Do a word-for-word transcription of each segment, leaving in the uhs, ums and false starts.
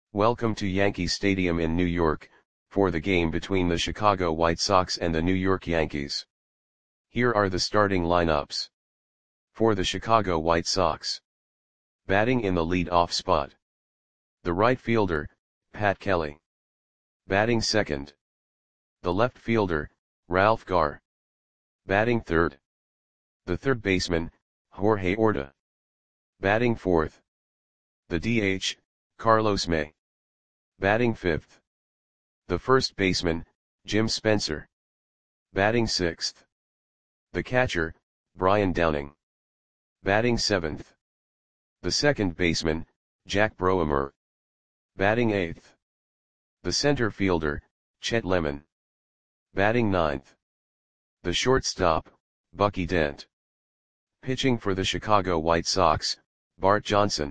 Welcome to Yankee Stadium in New York, for the game between the Chicago White Sox and the New York Yankees. Here are the starting lineups. For the Chicago White Sox. Batting in the lead-off spot. The right fielder, Pat Kelly. Batting second. The left fielder, Ralph Garr. Batting third. The third baseman, Jorge Orta. Batting fourth. The D H, Carlos May. Batting fifth. The first baseman, Jim Spencer. Batting sixth. The catcher, Brian Downing. Batting seventh. The second baseman, Jack Browmer. Batting eighth. The center fielder, Chet Lemon. Batting ninth. The shortstop, Bucky Dent. Pitching for the Chicago White Sox, Bart Johnson.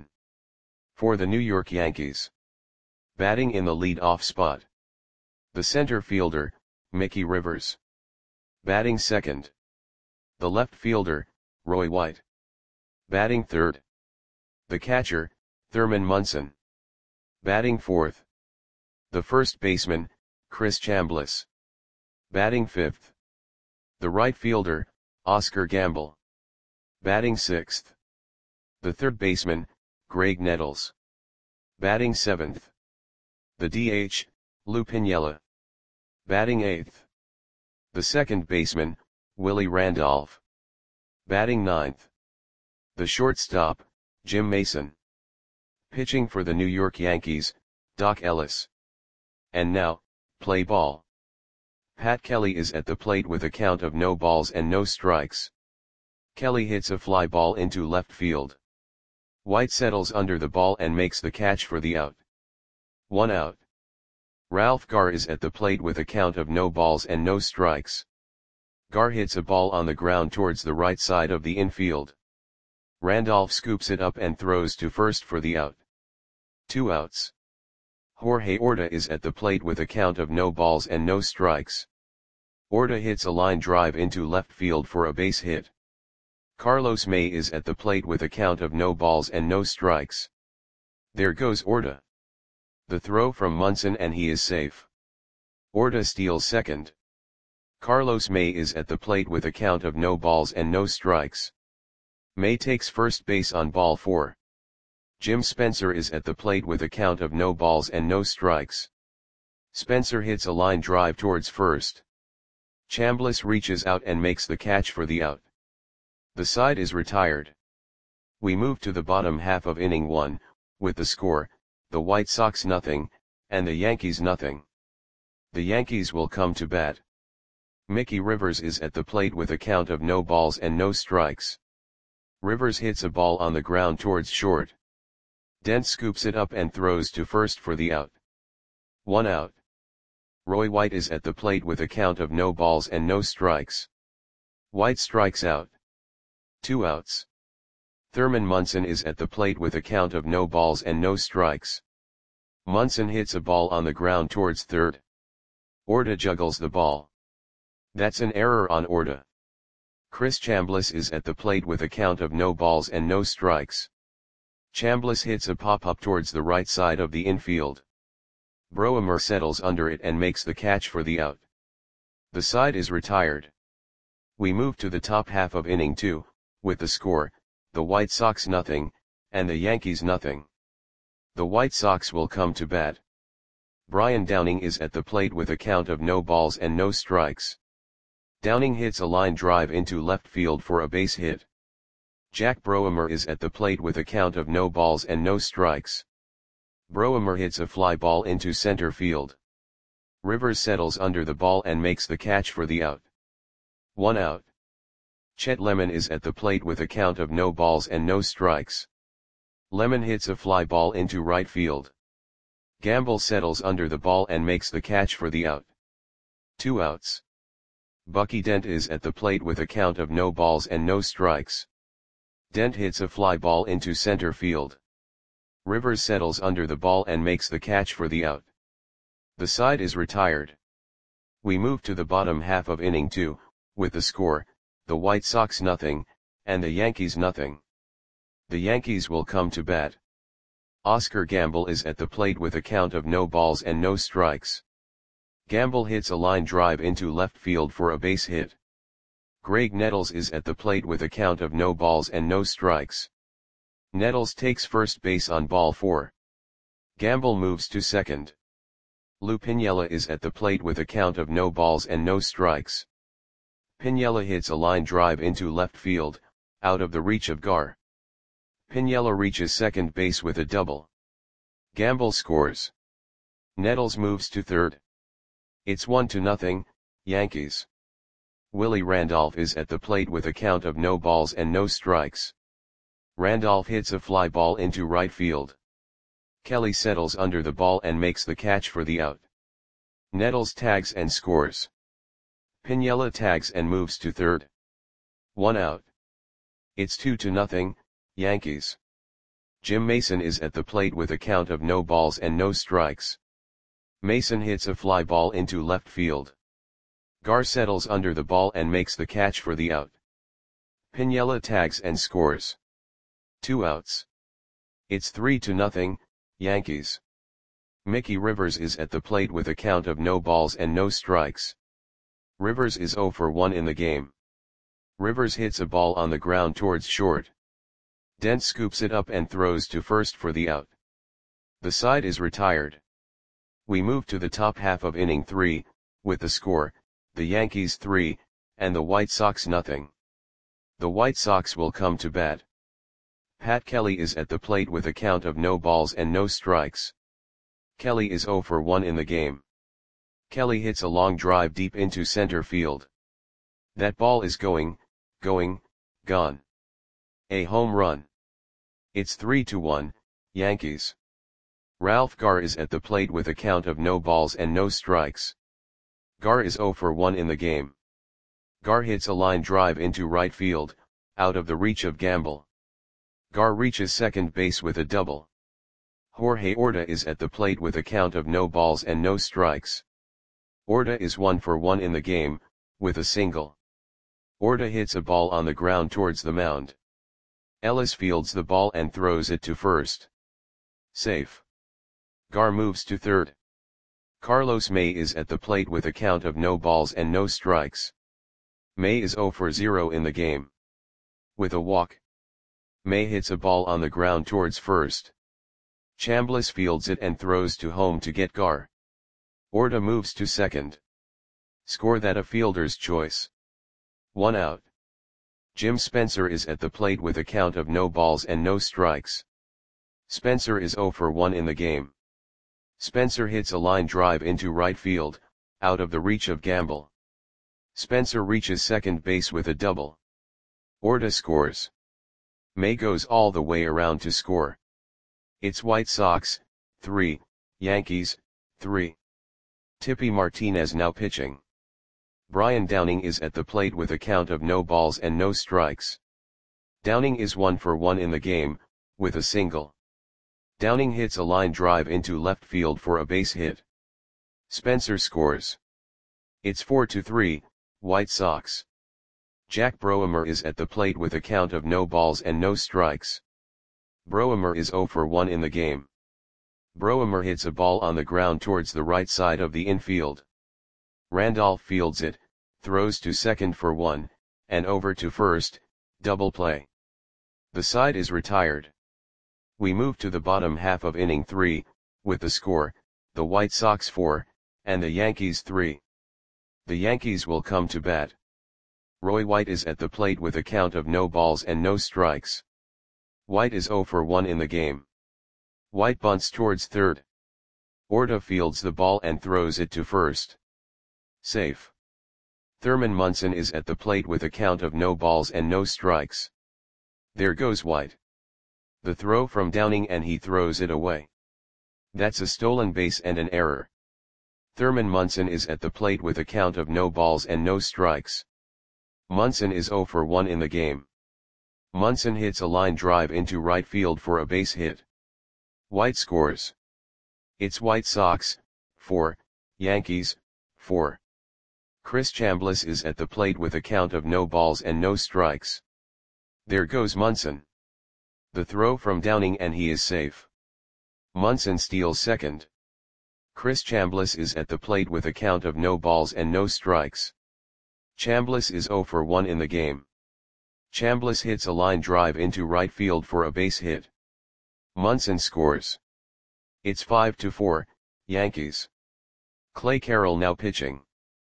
For the New York Yankees. Batting in the lead-off spot. The center fielder, Mickey Rivers. Batting second. The left fielder, Roy White. Batting third. The catcher, Thurman Munson. Batting fourth. The first baseman, Chris Chambliss. Batting fifth. The right fielder, Oscar Gamble. Batting sixth. The third baseman, Greg Nettles. Batting seventh. The D H, Lou Piniella. Batting eighth. The second baseman, Willie Randolph. Batting ninth. The shortstop, Jim Mason. Pitching for the New York Yankees, Doc Ellis. And now, play ball. Pat Kelly is at the plate with a count of no balls and no strikes. Kelly hits a fly ball into left field. White settles under the ball and makes the catch for the out. One out. Ralph Garr is at the plate with a count of no balls and no strikes. Garr hits a ball on the ground towards the right side of the infield. Randolph scoops it up and throws to first for the out. Two outs. Jorge Orta is at the plate with a count of no balls and no strikes. Orta hits a line drive into left field for a base hit. Carlos May is at the plate with a count of no balls and no strikes. There goes Orta. The throw from Munson and he is safe. Orta steals second. Carlos May is at the plate with a count of no balls and no strikes. May takes first base on ball four. Jim Spencer is at the plate with a count of no balls and no strikes. Spencer hits a line drive towards first. Chambliss reaches out and makes the catch for the out. The side is retired. We move to the bottom half of inning one, with the score, the White Sox nothing, and the Yankees nothing. The Yankees will come to bat. Mickey Rivers is at the plate with a count of no balls and no strikes. Rivers hits a ball on the ground towards short. Dent scoops it up and throws to first for the out. One out. Roy White is at the plate with a count of no balls and no strikes. White strikes out. Two outs. Thurman Munson is at the plate with a count of no balls and no strikes. Munson hits a ball on the ground towards third. Orta juggles the ball. That's an error on Orta. Chris Chambliss is at the plate with a count of no balls and no strikes. Chambliss hits a pop-up towards the right side of the infield. Browmer settles under it and makes the catch for the out. The side is retired. We move to the top half of inning two, with the score, the White Sox nothing, and the Yankees nothing. The White Sox will come to bat. Brian Downing is at the plate with a count of no balls and no strikes. Downing hits a line drive into left field for a base hit. Jack Browmer is at the plate with a count of no balls and no strikes. Browmer hits a fly ball into center field. Rivers settles under the ball and makes the catch for the out. One out. Chet Lemon is at the plate with a count of no balls and no strikes. Lemon hits a fly ball into right field. Gamble settles under the ball and makes the catch for the out. Two outs. Bucky Dent is at the plate with a count of no balls and no strikes. Dent hits a fly ball into center field. Rivers settles under the ball and makes the catch for the out. The side is retired. We move to the bottom half of inning two, with the score, the White Sox nothing, and the Yankees nothing. The Yankees will come to bat. Oscar Gamble is at the plate with a count of no balls and no strikes. Gamble hits a line drive into left field for a base hit. Graig Nettles is at the plate with a count of no balls and no strikes. Nettles takes first base on ball four. Gamble moves to second. Lou Piniella is at the plate with a count of no balls and no strikes. Piniella hits a line drive into left field, out of the reach of Gar. Piniella reaches second base with a double. Gamble scores. Nettles moves to third. It's one to nothing, Yankees. Willie Randolph is at the plate with a count of no balls and no strikes. Randolph hits a fly ball into right field. Kelly settles under the ball and makes the catch for the out. Nettles tags and scores. Piniella tags and moves to third. One out. It's two to nothing, Yankees. Jim Mason is at the plate with a count of no balls and no strikes. Mason hits a fly ball into left field. Gar settles under the ball and makes the catch for the out. Piniella tags and scores. Two outs. It's three to nothing, Yankees. Mickey Rivers is at the plate with a count of no balls and no strikes. Rivers is oh for one in the game. Rivers hits a ball on the ground towards short. Dent scoops it up and throws to first for the out. The side is retired. We move to the top half of inning three, with the score, the Yankees three, and the White Sox nothing. The White Sox will come to bat. Pat Kelly is at the plate with a count of no balls and no strikes. Kelly is oh for one in the game. Kelly hits a long drive deep into center field. That ball is going, going, gone. A home run. It's three to one, Yankees. Ralph Gar is at the plate with a count of no balls and no strikes. Gar is oh for one in the game. Gar hits a line drive into right field, out of the reach of Gamble. Gar reaches second base with a double. Jorge Orta is at the plate with a count of no balls and no strikes. Orta is one for one in the game, with a single. Orta hits a ball on the ground towards the mound. Ellis fields the ball and throws it to first. Safe. Gar moves to third. Carlos May is at the plate with a count of no balls and no strikes. May is oh for zero in the game. With a walk. May hits a ball on the ground towards first. Chambliss fields it and throws to home to get Gar. Orta moves to second. Score that a fielder's choice. One out. Jim Spencer is at the plate with a count of no balls and no strikes. Spencer is oh for one in the game. Spencer hits a line drive into right field, out of the reach of Gamble. Spencer reaches second base with a double. Orta scores. May goes all the way around to score. It's White Sox, three, Yankees, three. Tippy Martinez now pitching. Brian Downing is at the plate with a count of no balls and no strikes. Downing is one for one in the game, with a single. Downing hits a line drive into left field for a base hit. Spencer scores. It's four to three, White Sox. Jack Broemer is at the plate with a count of no balls and no strikes. Broemer is oh for one in the game. Broemer hits a ball on the ground towards the right side of the infield. Randolph fields it, throws to second for one, and over to first, double play. The side is retired. We move to the bottom half of inning three, with the score, the White Sox four, and the Yankees three. The Yankees will come to bat. Roy White is at the plate with a count of no balls and no strikes. White is oh for one in the game. White bunts towards third. Orta fields the ball and throws it to first. Safe. Thurman Munson is at the plate with a count of no balls and no strikes. There goes White. The throw from Downing and he throws it away. That's a stolen base and an error. Thurman Munson is at the plate with a count of no balls and no strikes. Munson is oh for one in the game. Munson hits a line drive into right field for a base hit. White scores. It's White Sox, four, Yankees, four. Chris Chambliss is at the plate with a count of no balls and no strikes. There goes Munson. The throw from Downing and he is safe. Munson steals second. Chris Chambliss is at the plate with a count of no balls and no strikes. Chambliss is zero for one in the game. Chambliss hits a line drive into right field for a base hit. Munson scores. It's five to four, Yankees. Clay Carroll now pitching.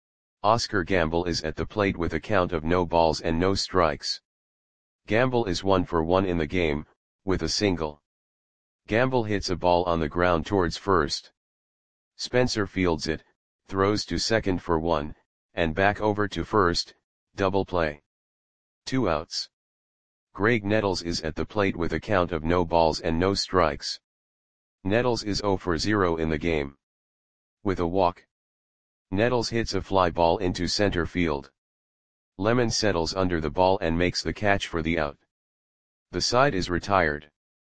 Oscar Gamble is at the plate with a count of no balls and no strikes. Gamble is one for one in the game, with a single. Gamble hits a ball on the ground towards first. Spencer fields it, throws to second for one, and back over to first, double play. Two outs. Greg Nettles is at the plate with a count of no balls and no strikes. Nettles is zero for zero in the game. With a walk. Nettles hits a fly ball into center field. Lemon settles under the ball and makes the catch for the out. The side is retired.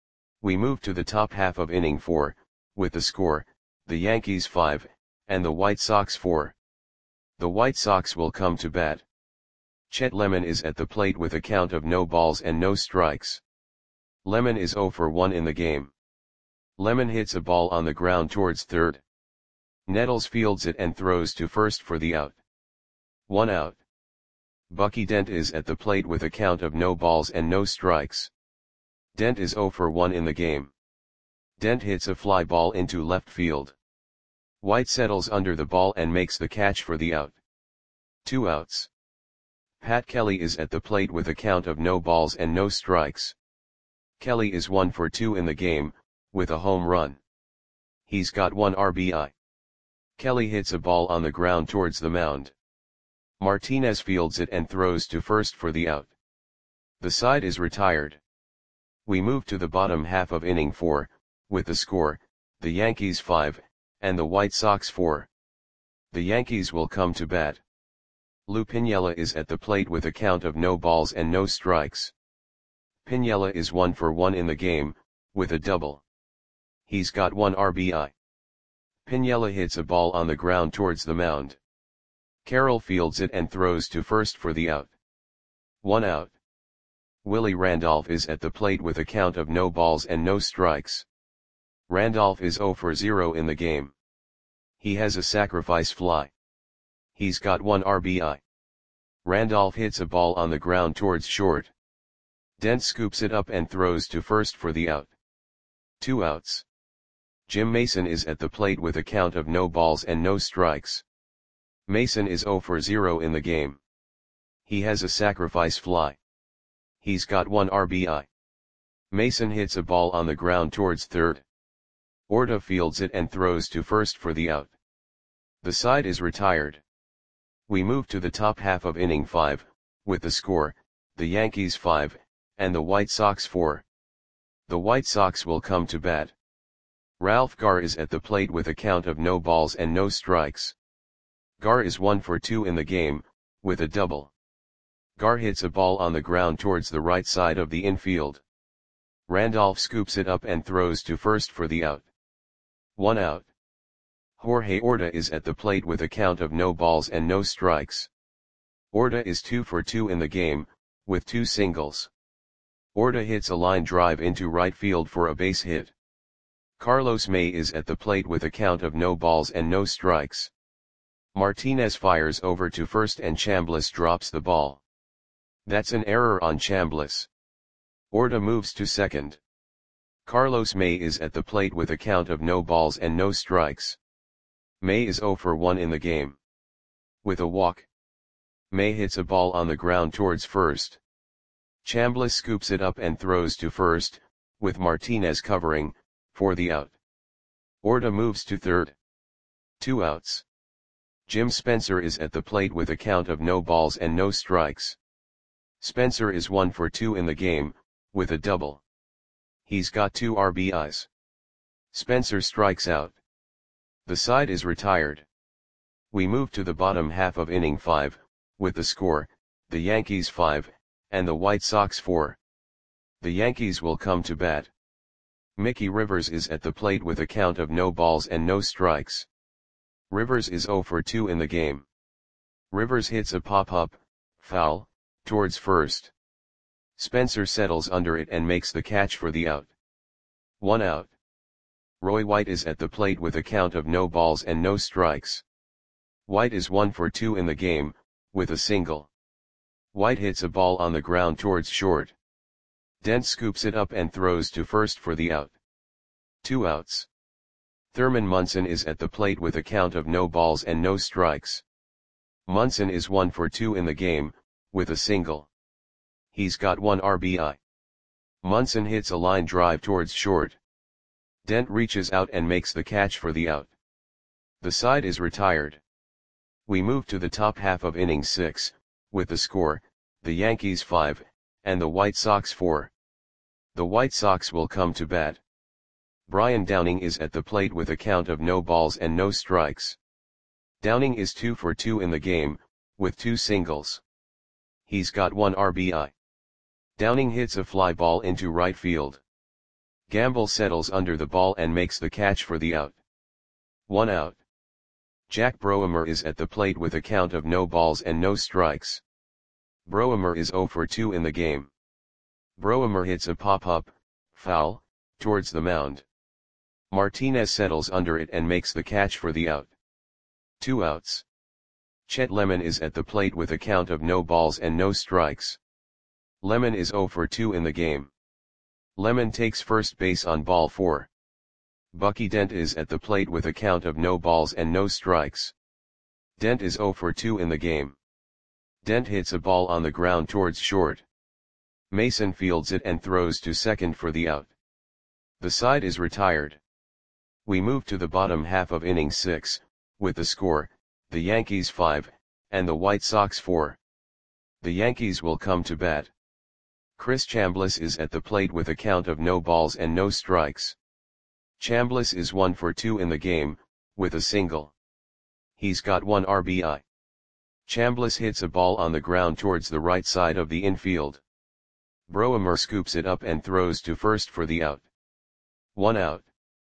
We move to the top half of inning four, with the score, the Yankees five, and the White Sox four. The White Sox will come to bat. Chet Lemon is at the plate with a count of no balls and no strikes. Lemon is zero for one in the game. Lemon hits a ball on the ground towards third. Nettles fields it and throws to first for the out. One out. Bucky Dent is at the plate with a count of no balls and no strikes. Dent is zero for one in the game. Dent hits a fly ball into left field. White settles under the ball and makes the catch for the out. Two outs. Pat Kelly is at the plate with a count of no balls and no strikes. Kelly is one for two in the game, with a home run. He's got one R B I. Kelly hits a ball on the ground towards the mound. Martinez fields it and throws to first for the out. The side is retired. We move to the bottom half of inning four, with the score, the Yankees five, and the White Sox four. The Yankees will come to bat. Lou Piniella is at the plate with a count of no balls and no strikes. Piniella is one for one in the game, with a double. He's got one R B I. Piniella hits a ball on the ground towards the mound. Carroll fields it and throws to first for the out. One out. Willie Randolph is at the plate with a count of no balls and no strikes. Randolph is zero for zero in the game. He has a sacrifice fly. He's got one R B I. Randolph hits a ball on the ground towards short. Dent scoops it up and throws to first for the out. Two outs. Jim Mason is at the plate with a count of no balls and no strikes. Mason is zero for zero in the game. He has a sacrifice fly. He's got one R B I. Mason hits a ball on the ground towards third. Orta fields it and throws to first for the out. The side is retired. We move to the top half of inning five, with the score, the Yankees five, and the White Sox four. The White Sox will come to bat. Ralph Garr is at the plate with a count of no balls and no strikes. Garr is one for two in the game, with a double. Garr hits a ball on the ground towards the right side of the infield. Randolph scoops it up and throws to first for the out. One out. Jorge Orta is at the plate with a count of no balls and no strikes. Orta is two for two in the game, with two singles. Orta hits a line drive into right field for a base hit. Carlos May is at the plate with a count of no balls and no strikes. Martinez fires over to first and Chambliss drops the ball. That's an error on Chambliss. Orta moves to second. Carlos May is at the plate with a count of no balls and no strikes. May is zero for one in the game. With a walk. May hits a ball on the ground towards first. Chambliss scoops it up and throws to first, with Martinez covering, for the out. Orta moves to third. Two outs. Jim Spencer is at the plate with a count of no balls and no strikes. Spencer is one for two in the game, with a double. He's got two R B Is. Spencer strikes out. The side is retired. We move to the bottom half of inning five, with the score, the Yankees five, and the White Sox four. The Yankees will come to bat. Mickey Rivers is at the plate with a count of no balls and no strikes. Rivers is zero for two in the game. Rivers hits a pop-up, foul, towards first. Spencer settles under it and makes the catch for the out. One out. Roy White is at the plate with a count of no balls and no strikes. White is one for two in the game, with a single. White hits a ball on the ground towards short. Dent scoops it up and throws to first for the out. Two outs. Thurman Munson is at the plate with a count of no balls and no strikes. Munson is one for two in the game, with a single. He's got one R B I. Munson hits a line drive towards short. Dent reaches out and makes the catch for the out. The side is retired. We move to the top half of inning six, with the score, the Yankees five, and the White Sox four. The White Sox will come to bat. Brian Downing is at the plate with a count of no balls and no strikes. Downing is two for two in the game, with two singles. He's got one R B I. Downing hits a fly ball into right field. Gamble settles under the ball and makes the catch for the out. One out. Jack Broemer is at the plate with a count of no balls and no strikes. Broemer is zero for two in the game. Broemer hits a pop-up, foul, towards the mound. Martinez settles under it and makes the catch for the out. Two outs. Chet Lemon is at the plate with a count of no balls and no strikes. Lemon is zero for two in the game. Lemon takes first base on ball four. Bucky Dent is at the plate with a count of no balls and no strikes. Dent is zero for two in the game. Dent hits a ball on the ground towards short. Mason fields it and throws to second for the out. The side is retired. We move to the bottom half of inning six, with the score, the Yankees five, and the White Sox four. The Yankees will come to bat. Chris Chambliss is at the plate with a count of no balls and no strikes. Chambliss is one for two in the game, with a single. He's got one R B I. Chambliss hits a ball on the ground towards the right side of the infield. Broemer scoops it up and throws to first for the out. One out.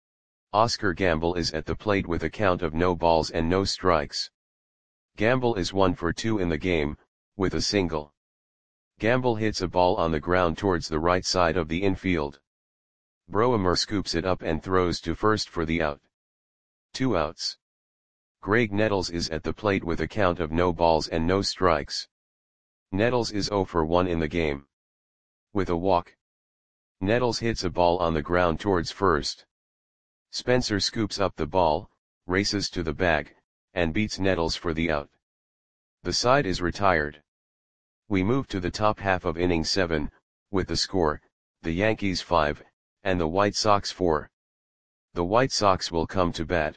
Oscar Gamble is at the plate with a count of no balls and no strikes. Gamble is one for two in the game, with a single. Gamble hits a ball on the ground towards the right side of the infield. Broemer scoops it up and throws to first for the out. Two outs. Greg Nettles is at the plate with a count of no balls and no strikes. Nettles is zero for one in the game. With a walk. Nettles hits a ball on the ground towards first. Spencer scoops up the ball, races to the bag, and beats Nettles for the out. The side is retired. We move to the top half of inning seven, with the score, the Yankees five, and the White Sox four. The White Sox will come to bat.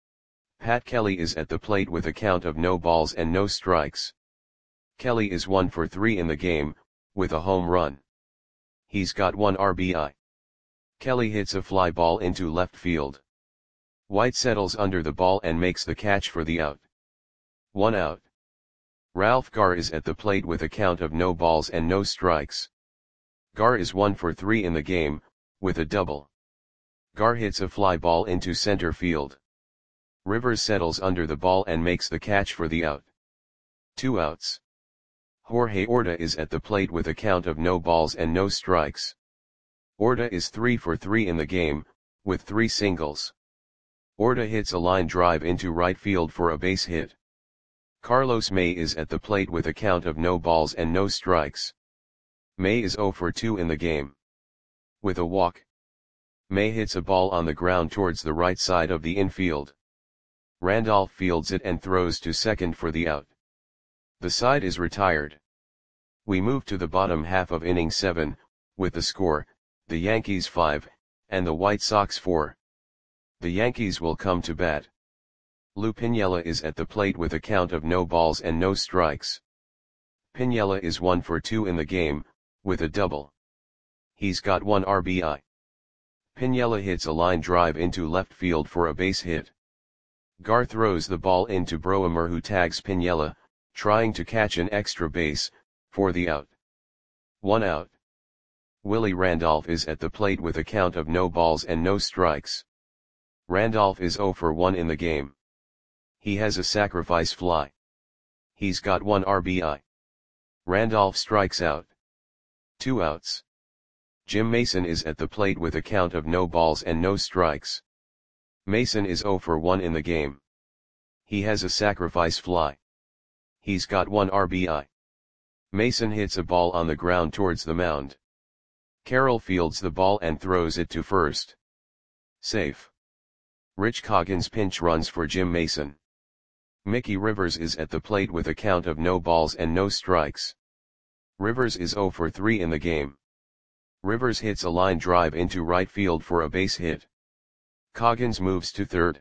Pat Kelly is at the plate with a count of no balls and no strikes. Kelly is one for three in the game, with a home run. He's got one R B I. Kelly hits a fly ball into left field. White settles under the ball and makes the catch for the out. One out. Ralph Garr is at the plate with a count of no balls and no strikes. Garr is one for three in the game, with a double. Garr hits a fly ball into center field. Rivers settles under the ball and makes the catch for the out. Two outs. Jorge Orta is at the plate with a count of no balls and no strikes. Orta is three for three in the game, with three singles. Orta hits a line drive into right field for a base hit. Carlos May is at the plate with a count of no balls and no strikes. May is zero for two in the game. With a walk. May hits a ball on the ground towards the right side of the infield. Randolph fields it and throws to second for the out. The side is retired. We move to the bottom half of inning seven, with the score, the Yankees five, and the White Sox four. The Yankees will come to bat. Lou Piniella is at the plate with a count of no balls and no strikes. Piniella is one for two in the game, with a double. He's got one R B I. Piniella hits a line drive into left field for a base hit. Garr throws the ball into Broemer, who tags Piniella, trying to catch an extra base, for the out. One out. Willie Randolph is at the plate with a count of no balls and no strikes. Randolph is zero for one in the game. He has a sacrifice fly. He's got one R B I. Randolph strikes out. Two outs. Jim Mason is at the plate with a count of no balls and no strikes. Mason is zero for one in the game. He has a sacrifice fly. He's got one R B I. Mason hits a ball on the ground towards the mound. Carroll fields the ball and throws it to first. Safe. Rich Coggins pinch runs for Jim Mason. Mickey Rivers is at the plate with a count of no balls and no strikes. Rivers is zero for three in the game. Rivers hits a line drive into right field for a base hit. Coggins moves to third.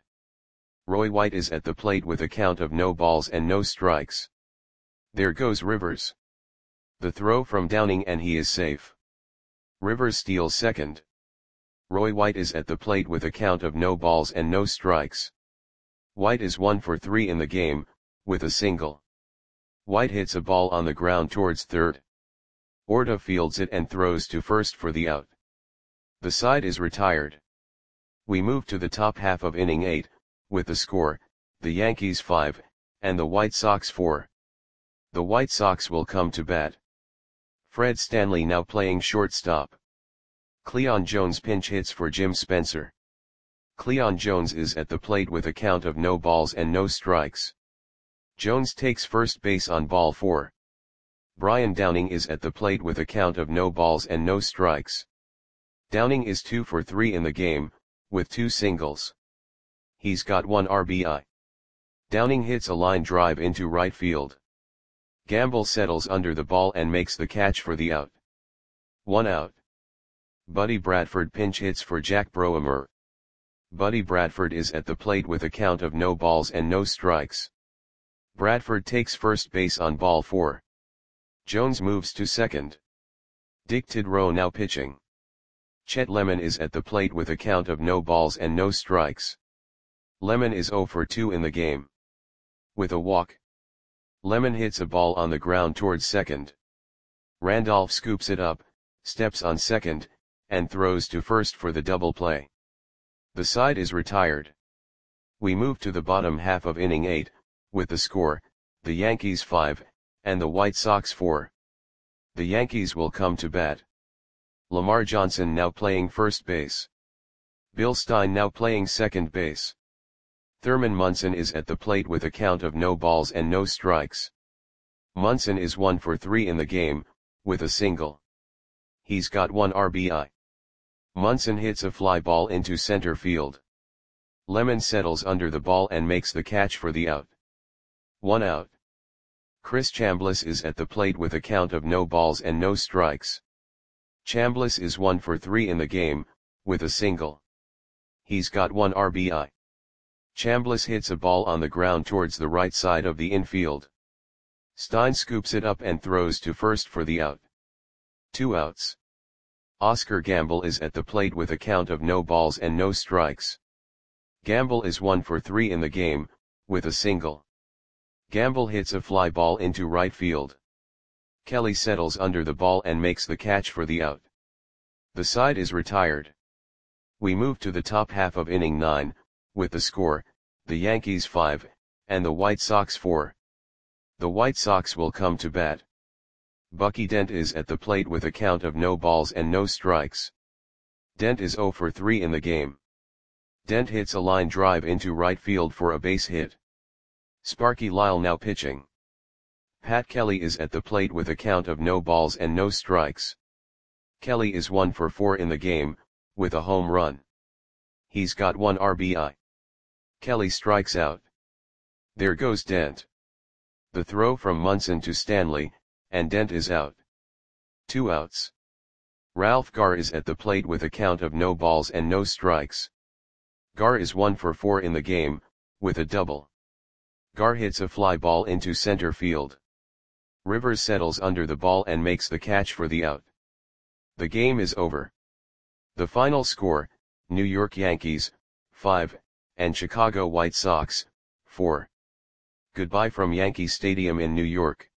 Roy White is at the plate with a count of no balls and no strikes. There goes Rivers. The throw from Downing and he is safe. Rivers steals second. Roy White is at the plate with a count of no balls and no strikes. White is one for three in the game, with a single. White hits a ball on the ground towards third. Orta fields it and throws to first for the out. The side is retired. We move to the top half of inning eight, with the score, the Yankees five, and the White Sox four. The White Sox will come to bat. Fred Stanley now playing shortstop. Cleon Jones pinch hits for Jim Spencer. Cleon Jones is at the plate with a count of no balls and no strikes. Jones takes first base on ball four. Brian Downing is at the plate with a count of no balls and no strikes. Downing is two for three in the game, with two singles. He's got one R B I. Downing hits a line drive into right field. Gamble settles under the ball and makes the catch for the out. One out. Buddy Bradford pinch hits for Jack Broemer. Buddy Bradford is at the plate with a count of no balls and no strikes. Bradford takes first base on ball four. Jones moves to second. Dick Tidrow now pitching. Chet Lemon is at the plate with a count of no balls and no strikes. Lemon is zero for two in the game. With a walk. Lemon hits a ball on the ground towards second. Randolph scoops it up, steps on second, and throws to first for the double play. The side is retired. We move to the bottom half of inning eight, with the score, the Yankees five, and the White Sox four. The Yankees will come to bat. Lamar Johnson now playing first base. Bill Stein now playing second base. Thurman Munson is at the plate with a count of no balls and no strikes. Munson is one for three in the game, with a single. He's got one R B I. Munson hits a fly ball into center field. Lemon settles under the ball and makes the catch for the out. One out. Chris Chambliss is at the plate with a count of no balls and no strikes. Chambliss is one for three in the game, with a single. He's got one R B I. Chambliss hits a ball on the ground towards the right side of the infield. Stein scoops it up and throws to first for the out. Two outs. Oscar Gamble is at the plate with a count of no balls and no strikes. Gamble is one for three in the game, with a single. Gamble hits a fly ball into right field. Kelly settles under the ball and makes the catch for the out. The side is retired. We move to the top half of inning nine, with the score, the Yankees five, and the White Sox four. The White Sox will come to bat. Bucky Dent is at the plate with a count of no balls and no strikes. Dent is zero for three in the game. Dent hits a line drive into right field for a base hit. Sparky Lyle now pitching. Pat Kelly is at the plate with a count of no balls and no strikes. Kelly is one for four in the game, with a home run. He's got one R B I. Kelly strikes out. There goes Dent. The throw from Munson to Stanley, and Dent is out. Two outs. Ralph Garr is at the plate with a count of no balls and no strikes. Garr is one for four in the game, with a double. Garr hits a fly ball into center field. Rivers settles under the ball and makes the catch for the out. The game is over. The final score, New York Yankees, five, and Chicago White Sox, four. Goodbye from Yankee Stadium in New York.